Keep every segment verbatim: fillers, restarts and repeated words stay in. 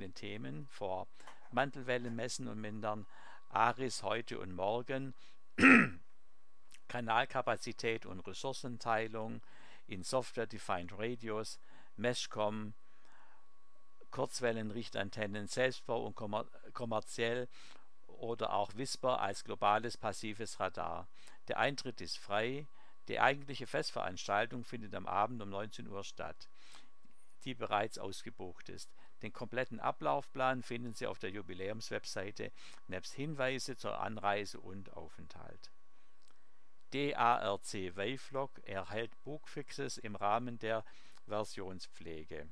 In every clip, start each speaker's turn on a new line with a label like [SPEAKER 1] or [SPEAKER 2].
[SPEAKER 1] folgenden Themen vor: Mantelwellen messen und mindern, ARIS heute und morgen, Kanalkapazität und Ressourcenteilung in Software-Defined Radios, Meshcom, Kurzwellenrichtantennen, Selbstbau und kommer kommerziell oder auch Whisper als globales passives Radar. Der Eintritt ist frei. Die eigentliche Festveranstaltung findet am Abend um neunzehn Uhr statt, die bereits ausgebucht ist. Den kompletten Ablaufplan finden Sie auf der Jubiläumswebseite nebst Hinweise zur Anreise und Aufenthalt. D A R C Wavelog erhält Bugfixes im Rahmen der Versionspflege.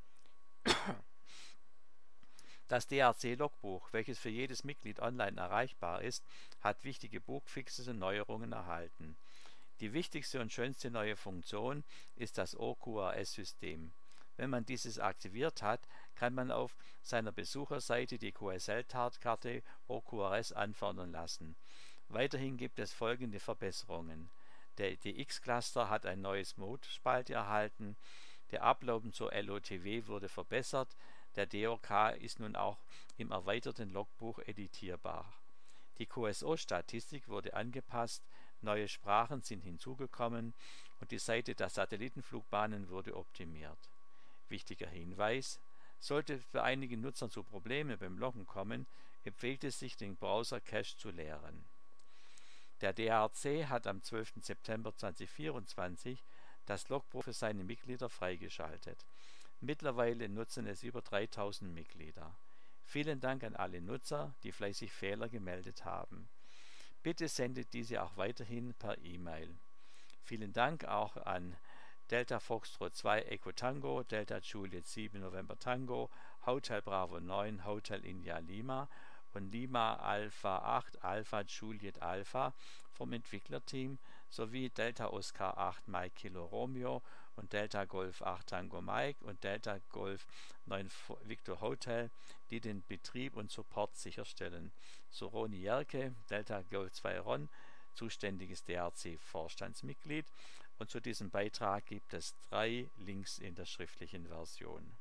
[SPEAKER 1] Das D A R C-Logbuch, welches für jedes Mitglied online erreichbar ist, hat wichtige Bugfixes und Neuerungen erhalten. Die wichtigste und schönste neue Funktion ist das O Q R S-System. Wenn man dieses aktiviert hat, kann man auf seiner Besucherseite die Q S L-Karte O Q R S anfordern lassen. Weiterhin gibt es folgende Verbesserungen. Der D X-Cluster hat ein neues Mode-Spalte erhalten, der Upload zur L O T W wurde verbessert, der D O K ist nun auch im erweiterten Logbuch editierbar. Die Q S O-Statistik wurde angepasst, neue Sprachen sind hinzugekommen und die Seite der Satellitenflugbahnen wurde optimiert. Wichtiger Hinweis: Sollte es bei einigen Nutzern zu Problemen beim Loggen kommen, empfiehlt es sich, den Browser-Cache zu leeren. Der D A R C hat am zwölften September zweitausendvierundzwanzig das Logbuch für seine Mitglieder freigeschaltet. Mittlerweile nutzen es über dreitausend Mitglieder. Vielen Dank an alle Nutzer, die fleißig Fehler gemeldet haben. Bitte sendet diese auch weiterhin per E-Mail. Vielen Dank auch an Delta Foxtrot zwei Echo Tango, Delta Juliet sieben November Tango, Hotel Bravo neun, Hotel India Lima und Lima Alpha acht Alpha Juliet Alpha vom Entwicklerteam sowie Delta Oscar acht Mike Kilo Romeo und Delta Golf acht Tango Mike und Delta Golf neun Victor Hotel, die den Betrieb und Support sicherstellen. So Roni Jerke, Delta Golf zwei Ron, zuständiges D A R C-Vorstandsmitglied, und zu diesem Beitrag gibt es drei Links in der schriftlichen Version.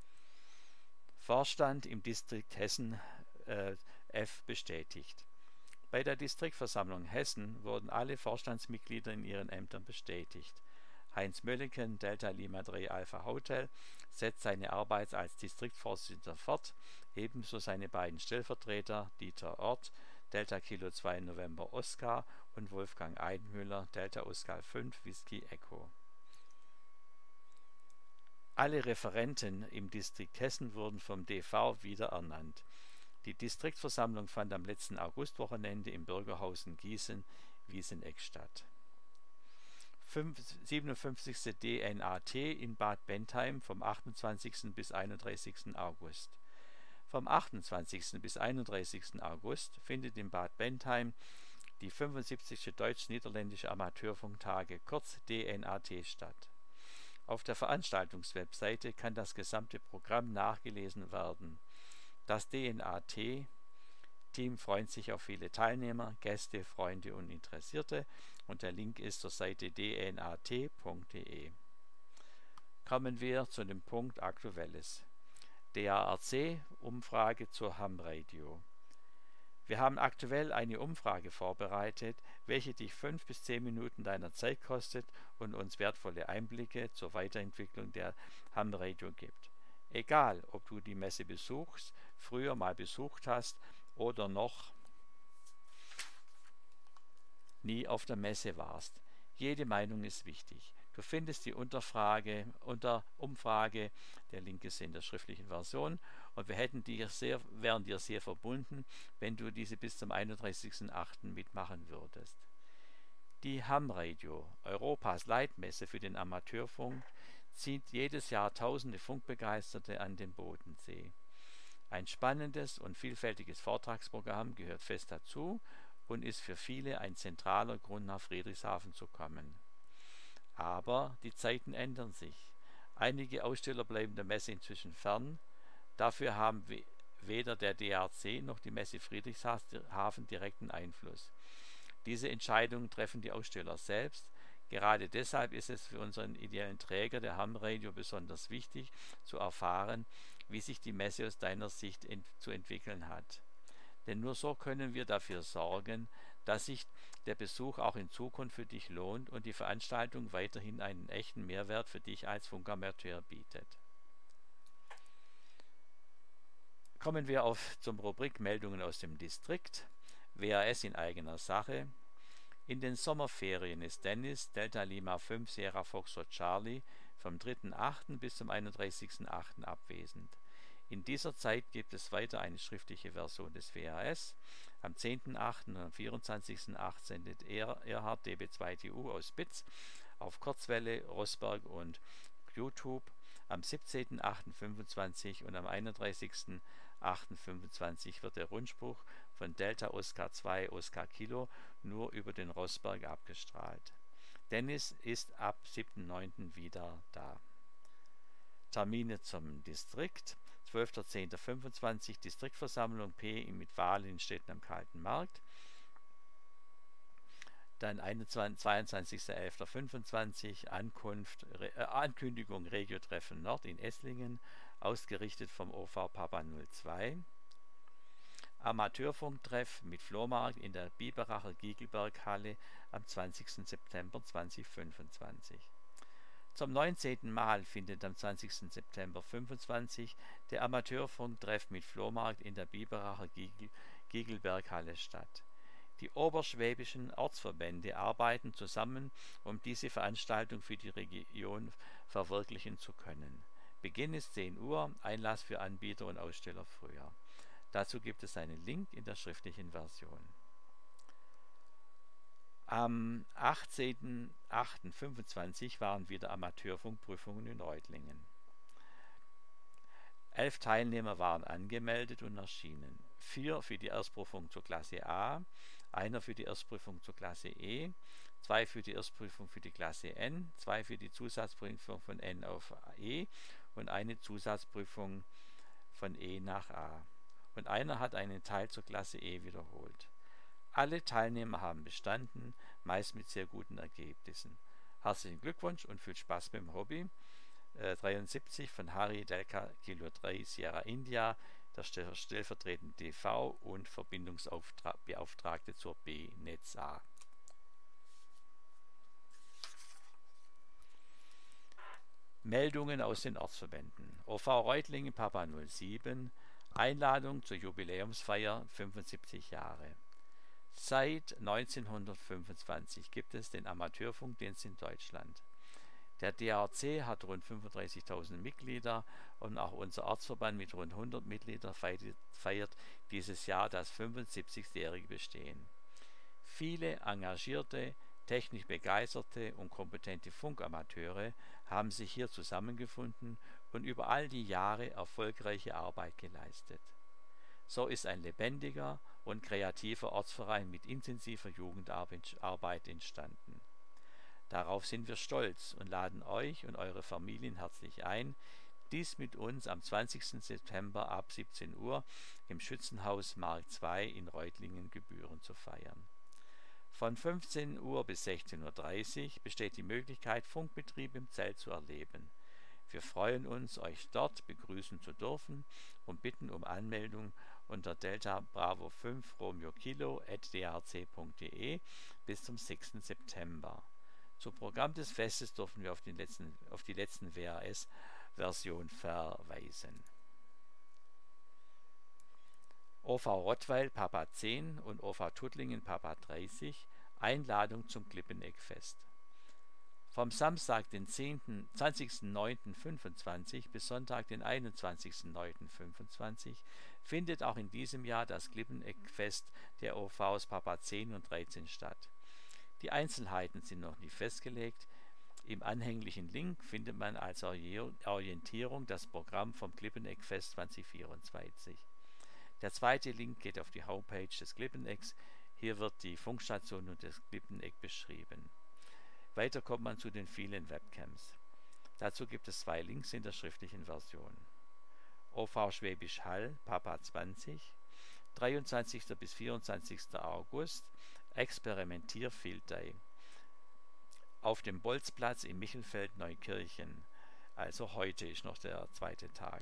[SPEAKER 1] Vorstand im Distrikt Hessen äh, F bestätigt. Bei der Distriktversammlung Hessen wurden alle Vorstandsmitglieder in ihren Ämtern bestätigt. Heinz Mölleken, Delta Lima drei Alpha Hotel, setzt seine Arbeit als Distriktvorsitzender fort, ebenso seine beiden Stellvertreter Dieter Ort, Delta Kilo zwei November Oscar und Wolfgang Einmüller, Delta Oscar fünf Whisky Echo. Alle Referenten im Distrikt Hessen wurden vom D V wieder ernannt. Die Distriktversammlung fand am letzten Augustwochenende im Bürgerhaus in Gießen, Wieseneck statt. siebenundfünfzigste D N A T in Bad Bentheim vom achtundzwanzigsten bis einunddreißigsten August. Vom achtundzwanzigsten bis einunddreißigsten August findet in Bad Bentheim die fünfundsiebzigste Deutsch-Niederländische Amateurfunktage, kurz D N A T, statt. Auf der Veranstaltungswebseite kann das gesamte Programm nachgelesen werden. Das D N A T-Team freut sich auf viele Teilnehmer, Gäste, Freunde und Interessierte und der Link ist zur Seite d n a t punkt d e. Kommen wir zu dem Punkt Aktuelles. D A R C-Umfrage zur Ham Radio. Wir haben aktuell eine Umfrage vorbereitet, welche dich fünf bis zehn Minuten deiner Zeit kostet und uns wertvolle Einblicke zur Weiterentwicklung der Ham Radio gibt. Egal, ob du die Messe besuchst, früher mal besucht hast oder noch nie auf der Messe warst. Jede Meinung ist wichtig. Du findest die Unterfrage, unter Umfrage, der Link ist in der schriftlichen Version, und wir hätten dir sehr, wären dir sehr verbunden, wenn du diese bis zum einunddreißigsten achten mitmachen würdest. Die Ham Radio, Europas Leitmesse für den Amateurfunk, zieht jedes Jahr tausende Funkbegeisterte an den Bodensee. Ein spannendes und vielfältiges Vortragsprogramm gehört fest dazu und ist für viele ein zentraler Grund, nach Friedrichshafen zu kommen. Aber die Zeiten ändern sich. Einige Aussteller bleiben der Messe inzwischen fern. Dafür haben weder der D A R C noch die Messe Friedrichshafen direkten Einfluss. Diese Entscheidungen treffen die Aussteller selbst. Gerade deshalb ist es für unseren ideellen Träger der Ham Radio besonders wichtig zu erfahren, wie sich die Messe aus deiner Sicht ent zu entwickeln hat. Denn nur so können wir dafür sorgen, dass sich der Besuch auch in Zukunft für dich lohnt und die Veranstaltung weiterhin einen echten Mehrwert für dich als Funkamateur bietet. Kommen wir auf zum Rubrik Meldungen aus dem Distrikt. W R S in eigener Sache. In den Sommerferien ist Dennis Delta Lima fünf Sierra Foxtrot Charlie vom dritten achten bis zum einunddreißigsten achten abwesend. In dieser Zeit gibt es weiter eine schriftliche Version des W R S. Am zehnten achten und am vierundzwanzigsten achten sendet Erhard D B zwei T U aus Bitz auf Kurzwelle, Rossberg und YouTube. Am siebzehnten achten fünfundzwanzig und am einunddreißigsten achten fünfundzwanzig wird der Rundspruch von Delta Oscar zwei Oscar Kilo nur über den Rossberg abgestrahlt. Dennis ist ab siebten neunten wieder da. Termine zum Distrikt. zwölfter zehnter fünfundzwanzig Distriktversammlung P mit Wahlen in Städten am Kalten Markt. Dann zweiundzwanzigster elfter fünfundzwanzig Ankunft, äh, Ankündigung Regio-Treffen Nord in Esslingen, ausgerichtet vom O V Papa null zwei. Amateurfunktreff mit Flohmarkt in der Biberacher Giegelberghalle am zwanzigsten September zweitausendfünfundzwanzig. Zum neunzehnten Mal findet am zwanzigsten September fünfundzwanzig der Amateurfunktreff mit Flohmarkt in der Biberacher Giegel Giegelberghalle statt. Die oberschwäbischen Ortsverbände arbeiten zusammen, um diese Veranstaltung für die Region verwirklichen zu können. Beginn ist zehn Uhr, Einlass für Anbieter und Aussteller früher. Dazu gibt es einen Link in der schriftlichen Version. Am achtzehnten achten fünfundzwanzig waren wieder Amateurfunkprüfungen in Reutlingen. Elf Teilnehmer waren angemeldet und erschienen. Vier für die Erstprüfung zur Klasse A, einer für die Erstprüfung zur Klasse E, zwei für die Erstprüfung für die Klasse N, zwei für die Zusatzprüfung von N auf E und eine Zusatzprüfung von E nach A. Und einer hat einen Teil zur Klasse E wiederholt. Alle Teilnehmer haben bestanden, meist mit sehr guten Ergebnissen. Herzlichen Glückwunsch und viel Spaß beim Hobby. Äh, dreiundsiebzig von Harry Delta Kilo drei Sierra India, der stellvertretende D V und Verbindungsbeauftragte zur B-Netz A. Meldungen aus den Ortsverbänden. O V Reutlingen Papa null sieben, Einladung zur Jubiläumsfeier fünfundsiebzig Jahre. Seit neunzehnhundertfünfundzwanzig gibt es den Amateurfunkdienst in Deutschland. Der D A C hat rund fünfunddreißigtausend Mitglieder und auch unser Ortsverband mit rund hundert Mitgliedern feiert dieses Jahr das fünfundsiebzigjährige Bestehen. Viele engagierte, technisch begeisterte und kompetente Funkamateure haben sich hier zusammengefunden und über all die Jahre erfolgreiche Arbeit geleistet. So ist ein lebendiger und kreativer Ortsverein mit intensiver Jugendarbeit entstanden. Darauf sind wir stolz und laden euch und eure Familien herzlich ein, dies mit uns am zwanzigsten September ab siebzehn Uhr im Schützenhaus Mark zwei in Reutlingen gebührend zu feiern. Von fünfzehn Uhr bis sechzehn Uhr dreißig besteht die Möglichkeit, Funkbetrieb im Zelt zu erleben. Wir freuen uns, euch dort begrüßen zu dürfen und bitten um Anmeldung unter Delta Bravo fünf Romeo Kilo at d r c punkt d e bis zum sechsten September. Zum Programm des Festes dürfen wir auf, den letzten, auf die letzten W R S-Version verweisen. O V Rottweil Papa zehn und O V Tuttlingen Papa dreißig, Einladung zum Klippeneckfest. Vom Samstag, den zwanzigsten neunten fünfundzwanzig bis Sonntag, den einundzwanzigsten neunten fünfundzwanzig findet auch in diesem Jahr das Klippeneckfest der O Vs Papa zehn und dreizehn statt. Die Einzelheiten sind noch nicht festgelegt. Im anhänglichen Link findet man als Orientierung das Programm vom Klippeneckfest zweitausendvierundzwanzig. Der zweite Link geht auf die Homepage des Klippenecks. Hier wird die Funkstation und das Klippeneck beschrieben. Weiter kommt man zu den vielen Webcams. Dazu gibt es zwei Links in der schriftlichen Version. O V Schwäbisch Hall, Papa zwanzig, dreiundzwanzigsten bis vierundzwanzigsten August, Experimentier Field Day. Auf dem Bolzplatz im Michelfeld Neukirchen. Also heute ist noch der zweite Tag.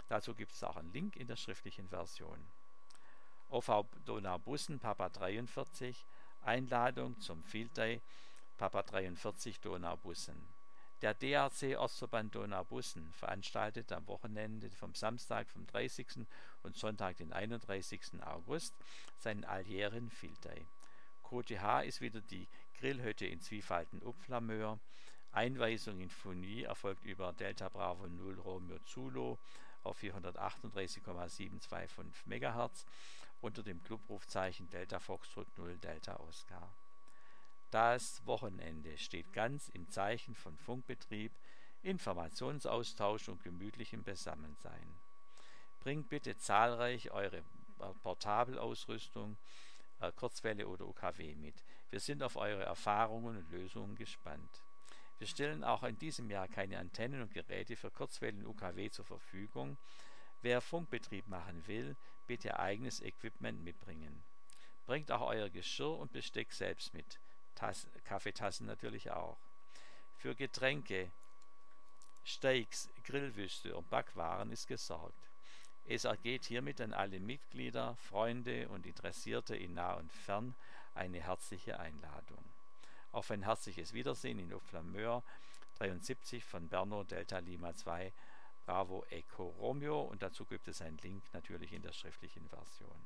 [SPEAKER 1] Dazu gibt es auch einen Link in der schriftlichen Version. O V Donaubussen Papa dreiundvierzig, Einladung zum Field Day Papa dreiundvierzig Donaubussen. Der D R C Ortsverband Donaubussen veranstaltet am Wochenende vom Samstag vom dreißigsten und Sonntag den einunddreißigsten August seinen alljährigen Field Day. Q T H ist wieder die Grillhütte in Zwiefalten-Upflamöhr. Einweisung in Funy erfolgt über Delta Bravo null Romeo Zulu auf vierhundertachtunddreißig Komma siebenhundertfünfundzwanzig Megahertz unter dem Clubrufzeichen Delta Foxtrot null Delta Oscar. Das Wochenende steht ganz im Zeichen von Funkbetrieb, Informationsaustausch und gemütlichem Beisammensein. Bringt bitte zahlreich eure Portabelausrüstung, äh, Kurzwelle oder U K W mit. Wir sind auf eure Erfahrungen und Lösungen gespannt. Wir stellen auch in diesem Jahr keine Antennen und Geräte für Kurzwellen und U K W zur Verfügung. Wer Funkbetrieb machen will, bitte eigenes Equipment mitbringen. Bringt auch euer Geschirr und Besteck selbst mit. Tass, Kaffeetassen natürlich auch. Für Getränke, Steaks, Grillwürste und Backwaren ist gesorgt. Es ergeht hiermit an alle Mitglieder, Freunde und Interessierte in nah und fern eine herzliche Einladung. Auf ein herzliches Wiedersehen in Upflamöhr dreiundsiebzig von Berno Delta Lima zwei Bravo Echo Romeo, und dazu gibt es einen Link natürlich in der schriftlichen Version.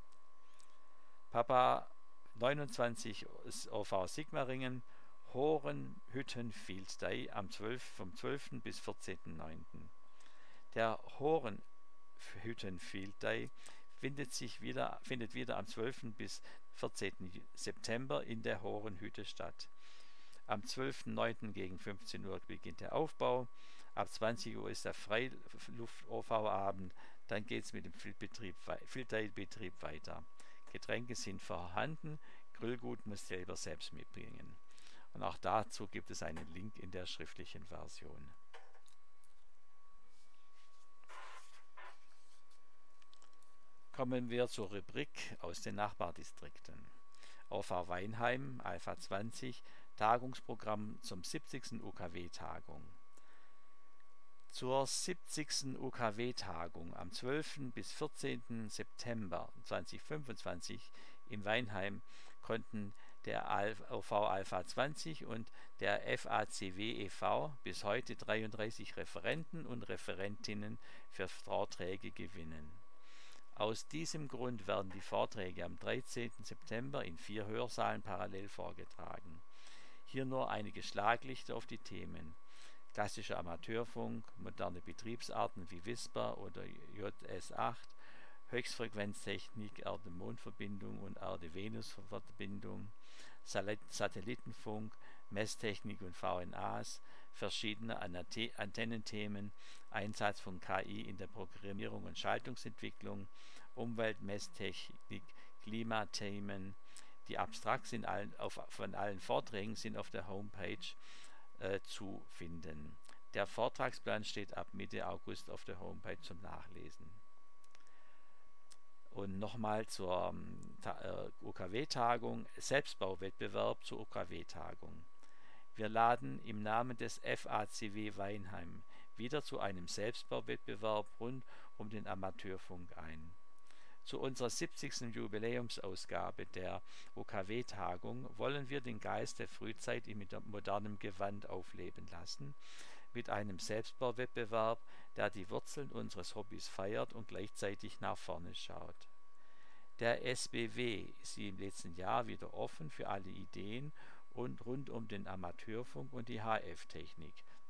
[SPEAKER 1] Papa neunundzwanzig O V Sigmaringen, Horenhütten Field Day am zwölften vom zwölften bis vierzehnten neunten Der Horenhütten Field Day findet, sich wieder, findet wieder am zwölften bis vierzehnten September in der Horenhütte statt. Am zwölften neunten gegen fünfzehn Uhr beginnt der Aufbau, ab zwanzig Uhr ist der Freiluft-O V-Abend, dann geht es mit dem Field Day-Betrieb weiter. Getränke sind vorhanden, Grillgut muss selber selbst mitbringen. Und auch dazu gibt es einen Link in der schriftlichen Version. Kommen wir zur Rubrik aus den Nachbardistrikten. O V Weinheim, Alpha zwanzig, Tagungsprogramm zum siebzigsten U K W-Tagung. Zur siebzigsten U K W-Tagung am zwölften bis vierzehnten September zweitausendfünfundzwanzig in Weinheim konnten der O V Alpha zwanzig und der F A C W e V bis heute dreiunddreißig Referenten und Referentinnen für Vorträge gewinnen. Aus diesem Grund werden die Vorträge am dreizehnten September in vier Hörsaalen parallel vorgetragen. Hier nur einige Schlaglichter auf die Themen: klassischer Amateurfunk, moderne Betriebsarten wie Whisper oder J S acht, Höchstfrequenztechnik, Erde-Mond-Verbindung und Erde-Venus-Verbindung, Satellitenfunk, Messtechnik und V N As, verschiedene Antennenthemen, Einsatz von K I in der Programmierung und Schaltungsentwicklung, Umweltmesstechnik, Klimathemen. Die abstrakt sind allen, auf, von allen Vorträgen sind auf der Homepage äh, zu finden. Der Vortragsplan steht ab Mitte August auf der Homepage zum Nachlesen. Und nochmal zur äh, U K W-Tagung, Selbstbauwettbewerb zur U K W-Tagung. Wir laden im Namen des F A C W Weinheim wieder zu einem Selbstbauwettbewerb rund um den Amateurfunk ein. Zu unserer siebzigsten Jubiläumsausgabe der U K W-Tagung wollen wir den Geist der Frühzeit in modernem Gewand aufleben lassen, mit einem Selbstbauwettbewerb, der die Wurzeln unseres Hobbys feiert und gleichzeitig nach vorne schaut. Der S B W ist im letzten Jahr wieder offen für alle Ideen und rund um den Amateurfunk und die H F-Technik.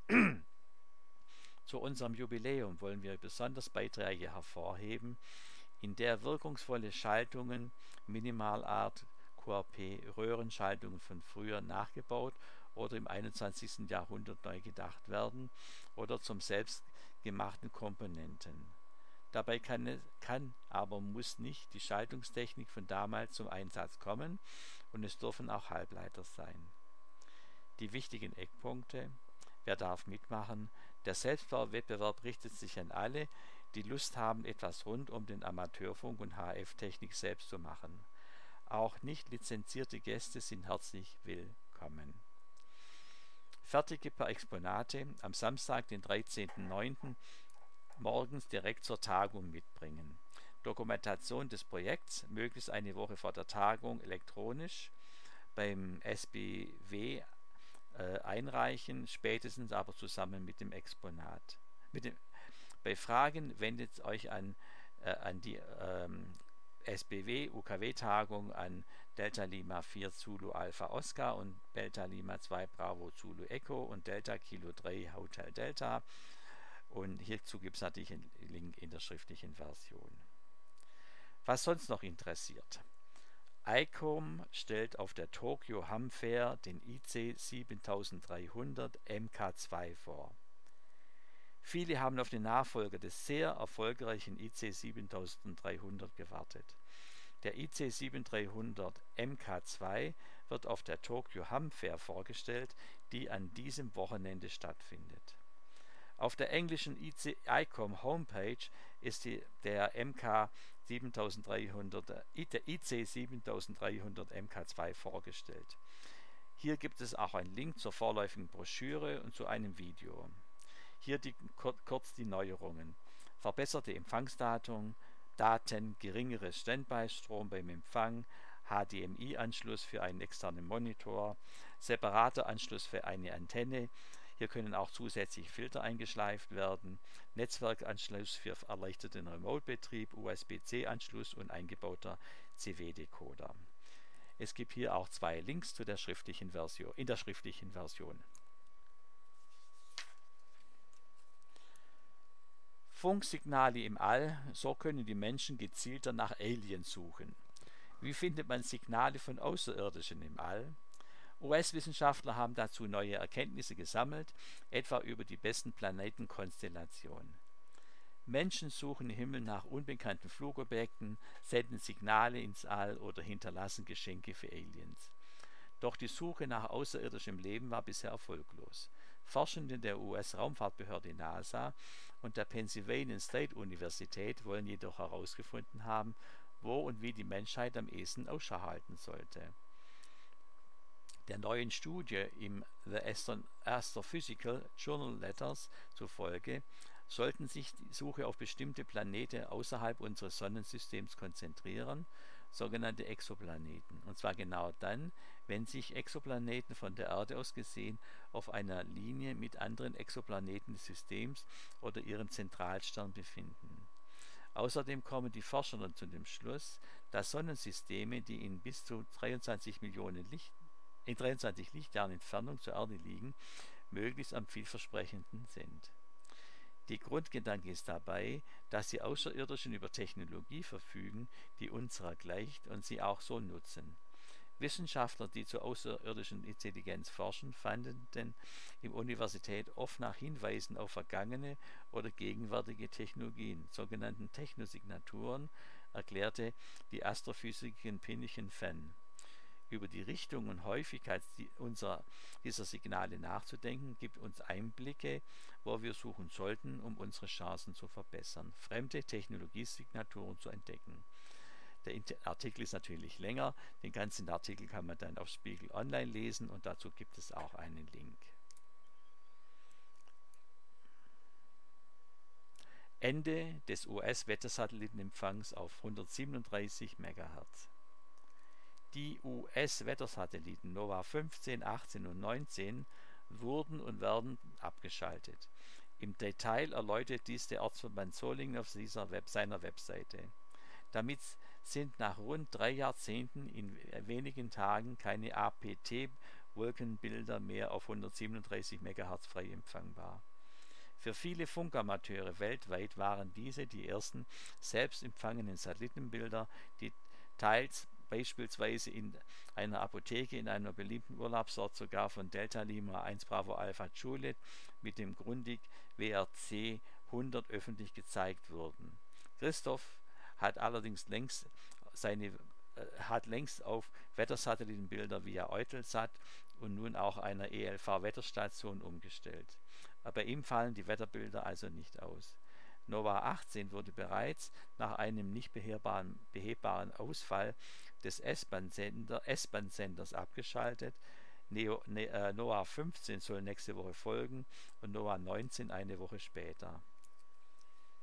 [SPEAKER 1] Zu unserem Jubiläum wollen wir besonders Beiträge hervorheben, in der wirkungsvolle Schaltungen, Minimalart, Q R P, Röhrenschaltungen von früher nachgebaut oder im einundzwanzigsten Jahrhundert neu gedacht werden oder zum selbstgemachten Komponenten. Dabei kann, kann, aber muss nicht die Schaltungstechnik von damals zum Einsatz kommen und es dürfen auch Halbleiter sein. Die wichtigen Eckpunkte: Wer darf mitmachen? Der Selbstbauwettbewerb richtet sich an alle, die Lust haben, etwas rund um den Amateurfunk und H F-Technik selbst zu machen. Auch nicht lizenzierte Gäste sind herzlich willkommen. Fertige per Exponate am Samstag, den dreizehnten neunten morgens direkt zur Tagung mitbringen. Dokumentation des Projekts möglichst eine Woche vor der Tagung elektronisch beim S B W äh, einreichen, spätestens aber zusammen mit dem Exponat. Mit dem, bei Fragen wendet euch an, äh, an die ähm, S B W U K W-Tagung an Delta Lima vier Zulu Alpha Oscar und Delta Lima zwei Bravo Zulu Echo und Delta Kilo drei Hotel Delta. Und hierzu gibt es natürlich einen Link in der schriftlichen Version. Was sonst noch interessiert. I C O M stellt auf der Tokyo Ham Fair den I C siebentausenddreihundert M K zwei vor. Viele haben auf den Nachfolger des sehr erfolgreichen I C siebentausenddreihundert gewartet. Der I C siebentausenddreihundert M K zwei wird auf der Tokyo Ham Fair vorgestellt, die an diesem Wochenende stattfindet. Auf der englischen I C O M Homepage ist die, der M K siebentausenddreihundert, der I C siebentausenddreihundert M K zwei vorgestellt. Hier gibt es auch einen Link zur vorläufigen Broschüre und zu einem Video. Hier die, kurz die Neuerungen. Verbesserte Empfangsdaten, Daten, geringeres Standby-Strom beim Empfang, H D M I-Anschluss für einen externen Monitor, separater Anschluss für eine Antenne. Hier können auch zusätzliche Filter eingeschleift werden, Netzwerkanschluss für erleichterten Remote-Betrieb, U S B C-Anschluss und eingebauter C W-Decoder. Es gibt hier auch zwei Links zu der schriftlichen Version, in der schriftlichen Version. Funksignale im All, so können die Menschen gezielter nach Aliens suchen. Wie findet man Signale von Außerirdischen im All? U S-Wissenschaftler haben dazu neue Erkenntnisse gesammelt, etwa über die besten Planetenkonstellationen. Menschen suchen im Himmel nach unbekannten Flugobjekten, senden Signale ins All oder hinterlassen Geschenke für Aliens. Doch die Suche nach außerirdischem Leben war bisher erfolglos. Forschende der U S-Raumfahrtbehörde NASA und der Pennsylvania State Universität wollen jedoch herausgefunden haben, wo und wie die Menschheit am ehesten Ausschau halten sollte. Der neuen Studie im The Astrophysical Journal Letters zufolge sollten sich die Suche auf bestimmte Planeten außerhalb unseres Sonnensystems konzentrieren, sogenannte Exoplaneten. Und zwar genau dann, wenn sich Exoplaneten von der Erde aus gesehen auf einer Linie mit anderen Exoplaneten des Systems oder ihrem Zentralstern befinden. Außerdem kommen die Forscher dann zu dem Schluss, dass Sonnensysteme, die in bis zu dreiundzwanzig Millionen Licht in dreiundzwanzig Lichtjahren Entfernung zur Erde liegen, möglichst am vielversprechendsten sind. Der Grundgedanke ist dabei, dass die Außerirdischen über Technologie verfügen, die unserer gleicht und sie auch so nutzen. Wissenschaftler, die zur außerirdischen Intelligenz forschen, fanden denn in der Universität oft nach Hinweisen auf vergangene oder gegenwärtige Technologien, sogenannten Technosignaturen, erklärte die Astrophysikerin Pinnichen Fenn. Über die Richtung und Häufigkeit unserer, dieser Signale nachzudenken, gibt uns Einblicke, wo wir suchen sollten, um unsere Chancen zu verbessern, fremde Technologiesignaturen zu entdecken. Der Artikel ist natürlich länger, den ganzen Artikel kann man dann auf Spiegel Online lesen und dazu gibt es auch einen Link. Ende des U S-Wettersatellitenempfangs auf hundertsiebenunddreißig Megahertz. Die U S-Wettersatelliten NOAA fünfzehn, achtzehn und neunzehn wurden und werden abgeschaltet. Im Detail erläutert dies der Ortsverband Solingen auf dieser Web seiner Webseite. Damit sind nach rund drei Jahrzehnten in wenigen Tagen keine A P T-Wolkenbilder mehr auf hundertsiebenunddreißig Megahertz frei empfangbar. Für viele Funkamateure weltweit waren diese die ersten selbst empfangenen Satellitenbilder, die teils beispielsweise in einer Apotheke in einer beliebten Urlaubsort sogar von Delta Lima eins Bravo Alpha Juliet mit dem Grundig W R C hundert öffentlich gezeigt wurden. Christoph hat allerdings längst seine äh, hat längst auf Wettersatellitenbilder via Eutelsat und nun auch einer E L V-Wetterstation umgestellt. Aber bei ihm fallen die Wetterbilder also nicht aus. NOAA achtzehn wurde bereits nach einem nicht behebbaren, behebbaren Ausfall des S-Bahn-Senders abgeschaltet. Neo, ne, äh, NOAA fünfzehn soll nächste Woche folgen und NOAA neunzehn eine Woche später.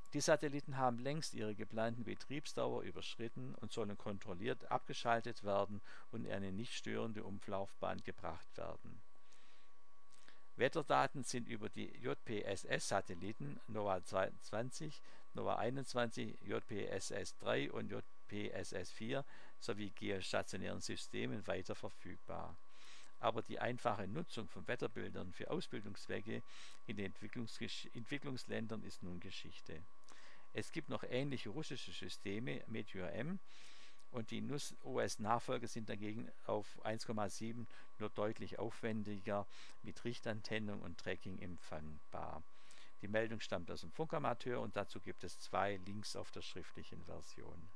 [SPEAKER 1] Die Satelliten haben längst ihre geplanten Betriebsdauer überschritten und sollen kontrolliert abgeschaltet werden und in eine nicht störende Umlaufbahn gebracht werden. Wetterdaten sind über die J P S S-Satelliten NOAA zwanzig, NOAA einundzwanzig, J P S S drei und J P S S vier sowie geostationären Systemen weiter verfügbar. Aber die einfache Nutzung von Wetterbildern für Ausbildungszwecke in den Entwicklungsländern ist nun Geschichte. Es gibt noch ähnliche russische Systeme, Meteor-M, und die N U S-O S-Nachfolger sind dagegen auf eins Komma sieben nur deutlich aufwendiger mit Richtantennen und Tracking empfangbar. Die Meldung stammt aus dem Funkamateur und dazu gibt es zwei Links auf der schriftlichen Version.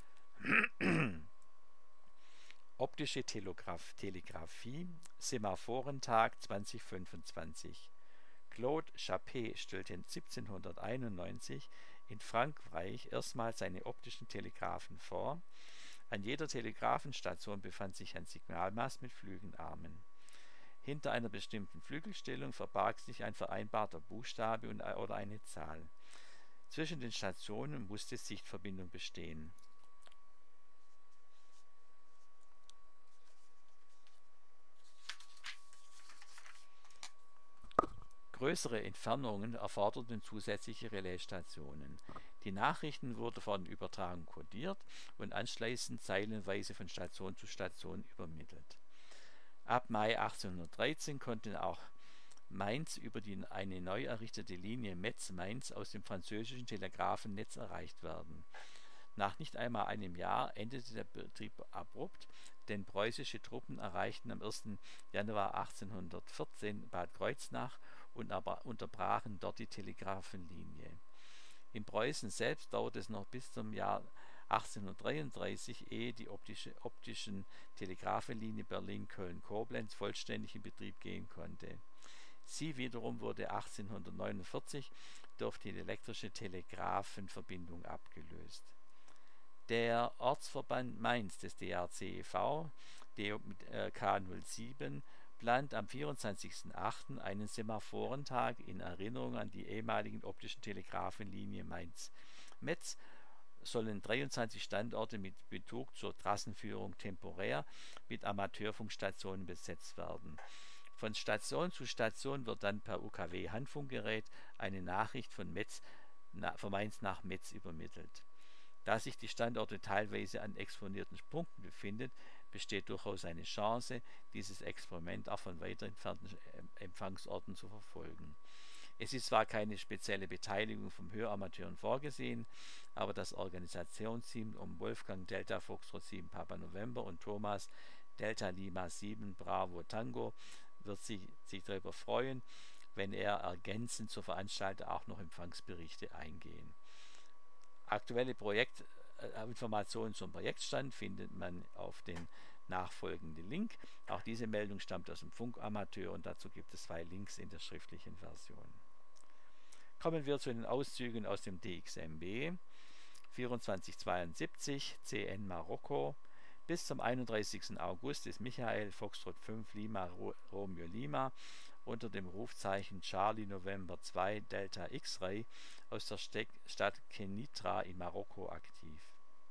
[SPEAKER 1] Optische Telegraf Telegrafie, Semaphorentag zweitausendfünfundzwanzig. Claude Chappé stellte siebzehnhunderteinundneunzig in Frankreich erstmals seine optischen Telegraphen vor. An jeder Telegrafenstation befand sich ein Signalmast mit Flügelarmen. Hinter einer bestimmten Flügelstellung verbarg sich ein vereinbarter Buchstabe und, oder eine Zahl. Zwischen den Stationen musste Sichtverbindung bestehen. Größere Entfernungen erforderten zusätzliche Relaisstationen. Die Nachrichten wurden vor der Übertragung kodiert und anschließend zeilenweise von Station zu Station übermittelt. Ab Mai achtzehnhundertdreizehn konnten auch Mainz über die, eine neu errichtete Linie Metz-Mainz aus dem französischen Telegrafennetz erreicht werden. Nach nicht einmal einem Jahr endete der Betrieb abrupt, denn preußische Truppen erreichten am ersten Januar achtzehnhundertvierzehn Bad Kreuznach und aber unterbrachen dort die Telegrafenlinie. In Preußen selbst dauerte es noch bis zum Jahr achtzehnhundertdreiunddreißig, ehe die optische, optischen Telegrafenlinie Berlin-Köln-Koblenz vollständig in Betrieb gehen konnte. Sie wiederum wurde achtzehnhundertneunundvierzig durch die elektrische Telegrafenverbindung abgelöst. Der Ortsverband Mainz des D R C e V, mit K null sieben, plant am vierundzwanzigsten achten einen Semaphorentag in Erinnerung an die ehemaligen optischen Telegrafenlinie Mainz-Metz. Sollen dreiundzwanzig Standorte mit Bezug zur Trassenführung temporär mit Amateurfunkstationen besetzt werden. Von Station zu Station wird dann per U K W-Handfunkgerät eine Nachricht von, Metz, von Mainz nach Metz übermittelt. Da sich die Standorte teilweise an exponierten Punkten befinden, besteht durchaus eine Chance, dieses Experiment auch von weiter entfernten Empfangsorten zu verfolgen. Es ist zwar keine spezielle Beteiligung von Höramateuren vorgesehen, aber das Organisationsteam um Wolfgang Delta Foxtrot sieben Papa November und Thomas Delta Lima sieben Bravo Tango wird sich, sich darüber freuen, wenn er ergänzend zur Veranstaltung auch noch Empfangsberichte eingehen. Aktuelle Projektinformationen zum Projektstand findet man auf den nachfolgenden Link. Auch diese Meldung stammt aus dem Funkamateur und dazu gibt es zwei Links in der schriftlichen Version. Kommen wir zu den Auszügen aus dem D X M B. vierundzwanzig zweiundsiebzig C N Marokko. Bis zum einunddreißigsten August ist Michael Foxtrot fünf Lima Romeo Lima unter dem Rufzeichen Charlie November zwei Delta X-Ray aus der Stadt Kenitra in Marokko aktiv.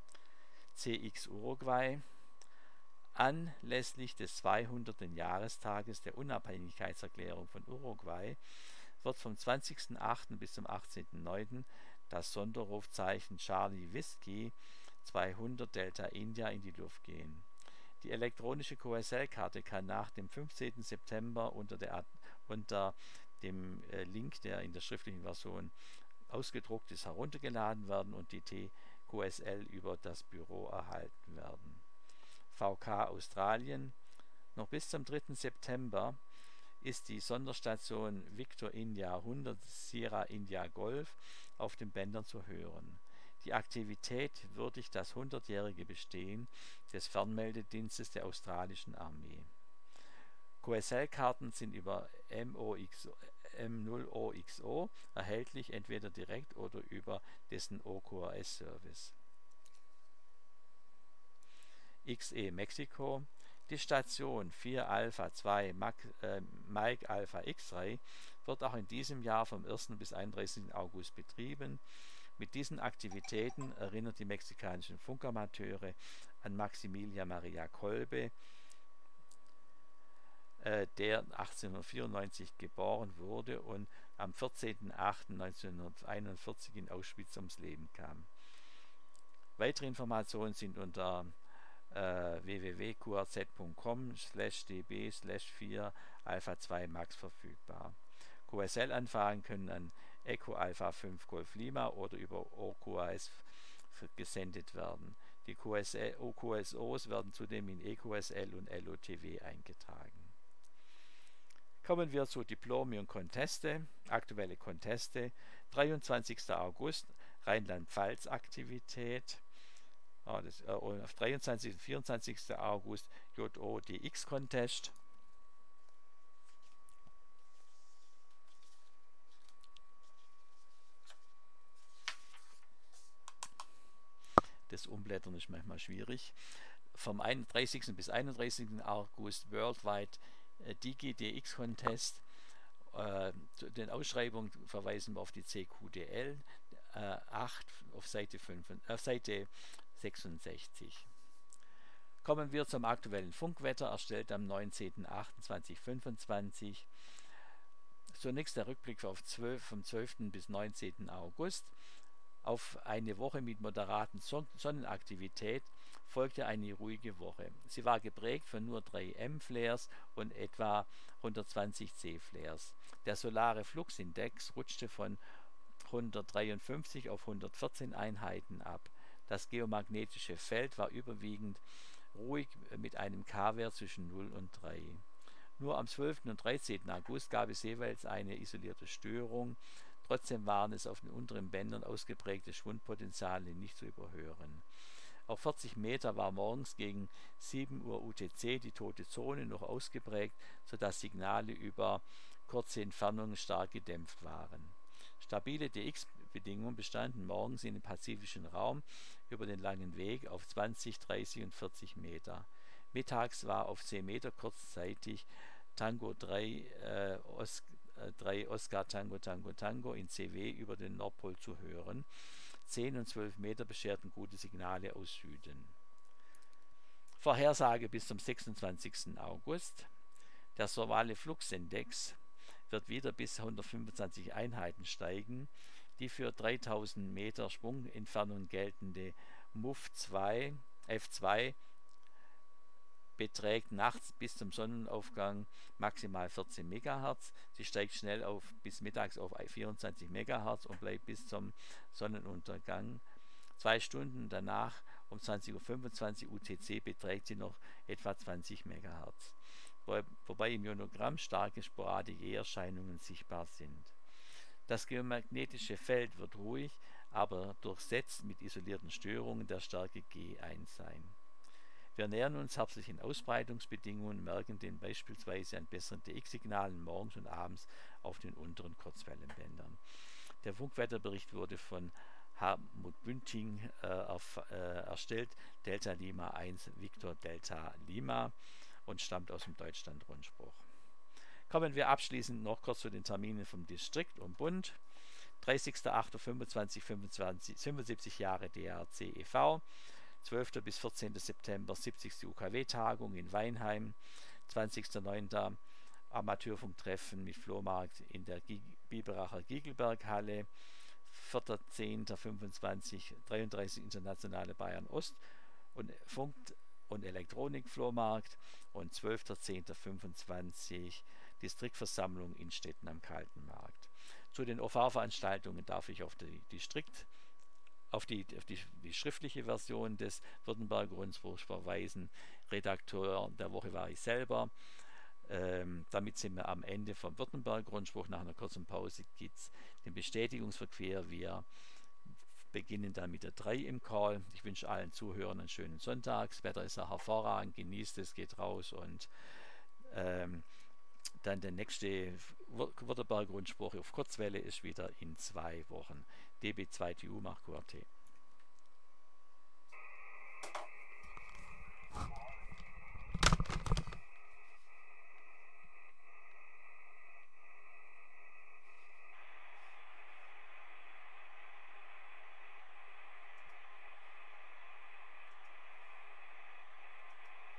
[SPEAKER 1] C X Uruguay. Anlässlich des zweihundertsten Jahrestages der Unabhängigkeitserklärung von Uruguay wird vom zwanzigsten achten bis zum achtzehnten neunten das Sonderrufzeichen Charlie Whiskey zweihundert Delta India in die Luft gehen. Die elektronische Q S L-Karte kann nach dem fünfzehnten September unter, der, unter dem äh, Link, der in der schriftlichen Version ausgedruckt ist, heruntergeladen werden und die T Q S L über das Büro erhalten werden. V K Australien. Noch bis zum dritten September ist die Sonderstation Victor India hundert Sierra India Golf auf den Bändern zu hören. Die Aktivität würdigt das hundertjährige Bestehen des Fernmeldedienstes der australischen Armee. Q S L-Karten sind über M null O X O erhältlich, entweder direkt oder über dessen O Q R S-Service. X E Mexiko. Die Station vier Alpha zwei äh, Mike Alpha X-Ray wird auch in diesem Jahr vom ersten bis einunddreißigsten August betrieben Mit diesen Aktivitäten erinnert die mexikanischen Funkamateure an Maximilian Maria Kolbe, äh, der achtzehnhundertvierundneunzig geboren wurde und am vierzehnten achten neunzehnhunderteinundvierzig in Auschwitz ums Leben kam. Weitere Informationen sind unter äh, w w w punkt q r z punkt com slash d b slash vier Alpha zwei Max verfügbar. Q S L-Anfragen können an Echo Alpha fünf Golf Lima oder über O Q A S gesendet werden. Die Q S L, O Q S Os werden zudem in E Q S L und L O T W eingetragen. Kommen wir zu Diplome und Conteste. Aktuelle Conteste. dreiundzwanzigster August Rheinland-Pfalz Aktivität. Oh, das, äh, und auf dreiundzwanzigsten und vierundzwanzigsten August J O D X Contest. Das Umblättern ist manchmal schwierig. Vom einunddreißigsten bis einunddreißigsten August Worldwide äh, Digi D X Contest. Äh, zu den Ausschreibungen verweisen wir auf die C Q D L äh, acht auf Seite, fünf, äh, Seite sechsundsechzig. Kommen wir zum aktuellen Funkwetter, erstellt am neunzehnten achten zweitausendfünfundzwanzig. Zunächst der Rückblick auf zwölf, vom zwölften bis neunzehnten August. Auf eine Woche mit moderaten Son Sonnenaktivität folgte eine ruhige Woche. Sie war geprägt von nur drei M-Flares und etwa hundertzwanzig C-Flares. Der solare Fluxindex rutschte von hundertdreiundfünfzig auf hundertvierzehn Einheiten ab. Das geomagnetische Feld war überwiegend ruhig mit einem K-Wert zwischen null und drei. Nur am zwölften und dreizehnten August gab es jeweils eine isolierte Störung. Trotzdem waren es auf den unteren Bändern ausgeprägte Schwundpotenziale nicht zu überhören. Auf vierzig Meter war morgens gegen sieben Uhr U T C die tote Zone noch ausgeprägt, sodass Signale über kurze Entfernungen stark gedämpft waren. Stabile D X-Bedingungen bestanden morgens in dem pazifischen Raum über den langen Weg auf zwanzig, dreißig und vierzig Meter. Mittags war auf zehn Meter kurzzeitig Tango drei, äh, Os äh, drei Oscar Tango Tango Tango in C W über den Nordpol zu hören. zehn und zwölf Meter bescherten gute Signale aus Süden. Vorhersage bis zum sechsundzwanzigsten August. Der solare Fluxindex wird wieder bis hundertfünfundzwanzig Einheiten steigen. Die für dreitausend Meter Schwungentfernung geltende M U F zwei, F zwei beträgt nachts bis zum Sonnenaufgang maximal vierzehn Megahertz. Sie steigt schnell auf bis mittags auf vierundzwanzig Megahertz und bleibt bis zum Sonnenuntergang. Zwei Stunden danach um zwanzig Uhr fünfundzwanzig U T C beträgt sie noch etwa zwanzig Megahertz, wo, wobei im Ionogramm starke sporadische E-Erscheinungen sichtbar sind. Das geomagnetische Feld wird ruhig, aber durchsetzt mit isolierten Störungen der Stärke G eins sein. Wir nähern uns herbstlichen Ausbreitungsbedingungen und merken den beispielsweise an besseren D X-Signalen morgens und abends auf den unteren Kurzwellenbändern. Der Funkwetterbericht wurde von Hartmut Bunting äh, auf, äh, erstellt, Delta Lima eins Victor Delta Lima, und stammt aus dem Deutschland-Rundspruch. Kommen wir abschließend noch kurz zu den Terminen vom Distrikt und Bund. dreißigster achter fünfundzwanzig, fünfundsiebzig Jahre D R C e V, zwölfter bis vierzehnter September siebzigste U K W-Tagung in Weinheim, zwanzigster neunter Amateurfunktreffen mit Flohmarkt in der Biberacher Giegelberghalle, vierter zehnter fünfundzwanzig, dreiunddreißig Internationale Bayern Ost und Funk- und Elektronik-Flohmarkt und zwölfter zehnter fünfundzwanzig Distriktversammlung in Stetten am Kaltenmarkt. Zu den O V-Veranstaltungen darf ich auf die Distrikt auf die, auf die, die schriftliche Version des Württemberger Rundspruchs verweisen. Redakteur der Woche war ich selber. Ähm, damit sind wir am Ende vom Württemberger Rundspruch. Nach einer kurzen Pause gibt es den Bestätigungsverkehr. Wir beginnen dann mit der drei im Call. Ich wünsche allen Zuhörern einen schönen Sonntag. Das Wetter ist ja hervorragend, genießt es, geht raus, und ähm, dann der nächste Württemberger Rundspruch auf Kurzwelle ist wieder in zwei Wochen. D B zwei T U macht Q R T.